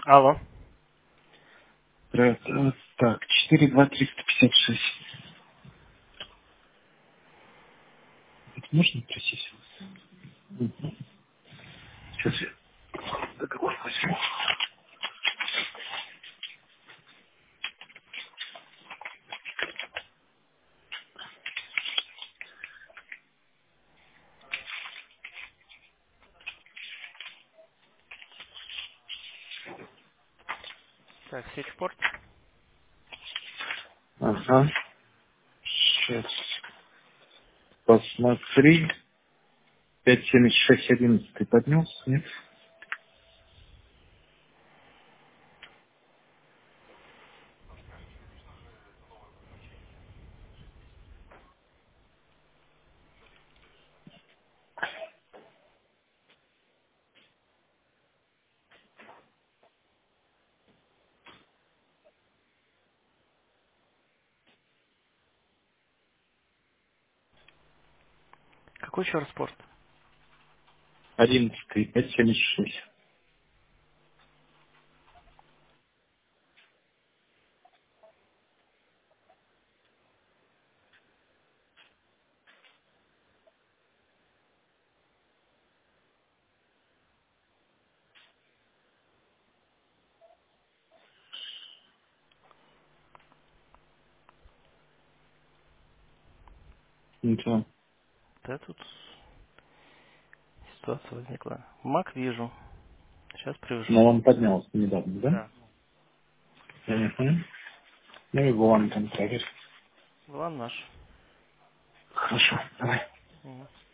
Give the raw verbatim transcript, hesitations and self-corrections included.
Алло. Э, э, Так, четыре два триста пятьдесят шесть. Это можно просить вас? Мгм. Сейчас я договор возьму. Так, Сечпорт. Ага. Сейчас посмотри. пять семьдесят шесть одиннадцать ты поднес? Нет? Какой еще раз порт? Одиннадцатый, пять семьдесят шесть. Ничего. Да, тут ситуация возникла. Мак вижу. Сейчас привяжу. Но он поднялся недавно, да? Да. Угу. Ну и вон там проверь. Вон наш. Хорошо, давай. Мгм.